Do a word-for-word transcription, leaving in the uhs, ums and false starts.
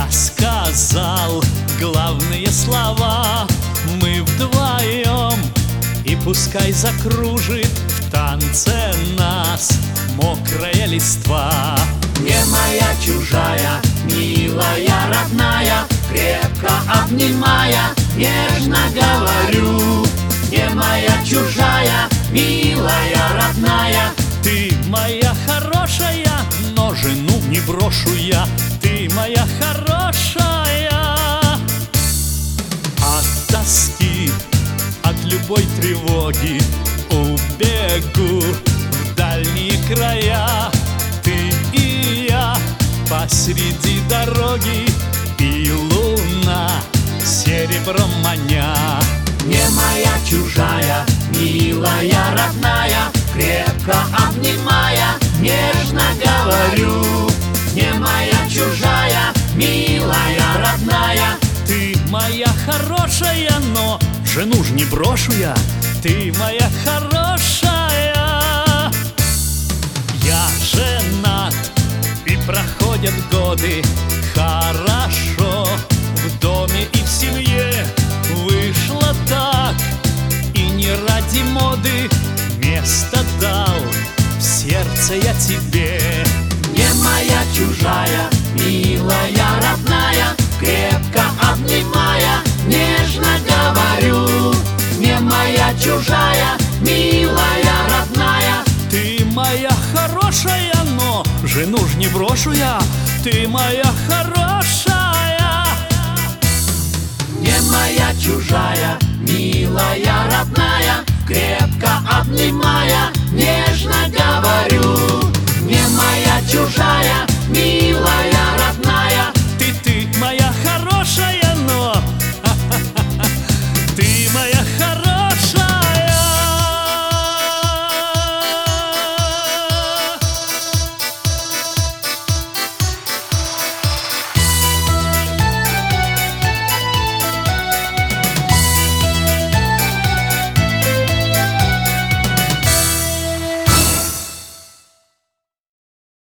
Я сказал главные слова, мы вдвоем, и пускай закружит в танце нас мокрая листва. Не моя чужая, милая, родная, крепко обнимая, нежно говорю. Не моя чужая, милая, родная, ты моя хорошая, но жену не брошу я. Ты моя хорошая. От тоски, от любой тревоги убегу в дальние края. Ты и я посреди дороги, и луна серебром маня. Не моя чужая, милая, родная, крепко обнимая, нежно говорю. Не моя чужая, милая, родная, ты моя хорошая, но жену ж не брошу я. Ты моя хорошая. Я женат, и проходят годы хорошо в доме и в семье. Вышло так, и не ради моды место дал в сердце я тебе. Не моя чужая, милая, родная, крепко обнимая, нежно говорю. Не моя чужая, милая, родная, ты моя хорошая, но жену ж не брошу я. Ты моя хорошая. Не моя чужая, милая, родная, крепко обнимая, нежно говорю. Не моя чужая, милая,